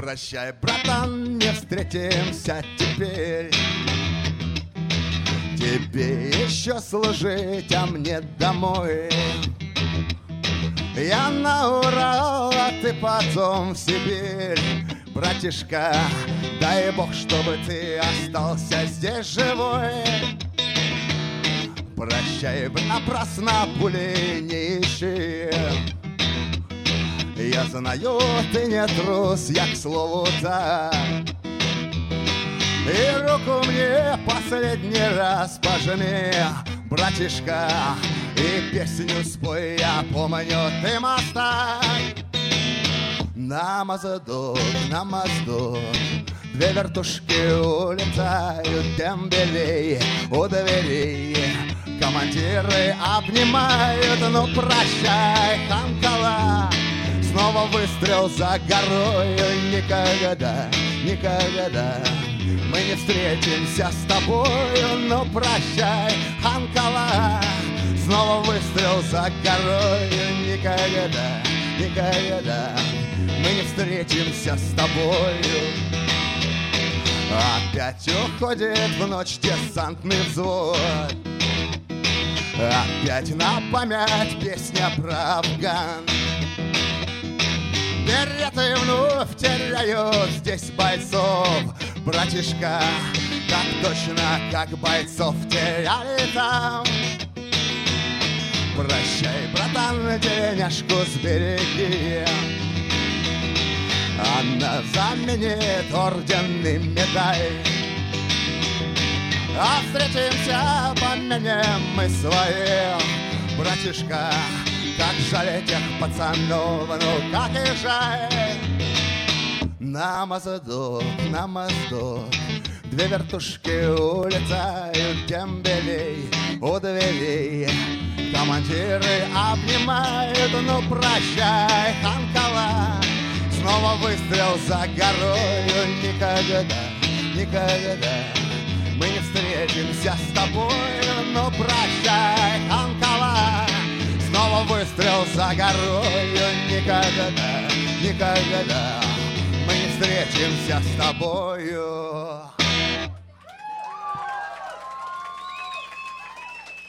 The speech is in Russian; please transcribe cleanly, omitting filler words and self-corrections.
Прощай, братан, не встретимся теперь. Тебе еще служить, а мне домой. Я на Урал, а ты потом в Сибирь. Братишка, дай Бог, чтобы ты остался здесь живой. Прощай, напрасно пули не ищи. Я знаю, ты не трус, я к слову так. И руку мне последний раз пожми, братишка, и песню спой, я помню, ты мастак. На Моздок, две вертушки улетают, дембелей у дверей. Командиры обнимают, ну прощай, Хамкала. Снова выстрел за горою, никогда, никогда мы не встретимся с тобою, ну прощай, Хамкала. Снова выстрел за горою, никогда, никогда мы не встретимся с тобою. Опять уходит в ночь десантный взвод. Опять на память песня про Афган. Береты вновь теряют здесь бойцов. Братишка, так точно, как бойцов теряли там. Прощай, братан, денежку сбереги. Она заменит орден и медаль. А встретимся, помянем мы своих. Братишка, как жаль этих пацанов, ну как и жаль. На Моздок, две вертушки улетают, дембелей у дверей. Командиры обнимают, ну прощай, Хамкала. Снова выстрел за горою, никогда, никогда мы не встретимся с тобой, ну прощай, Хамкала. Снова выстрел за горою, никогда, никогда мы не встретимся с тобою.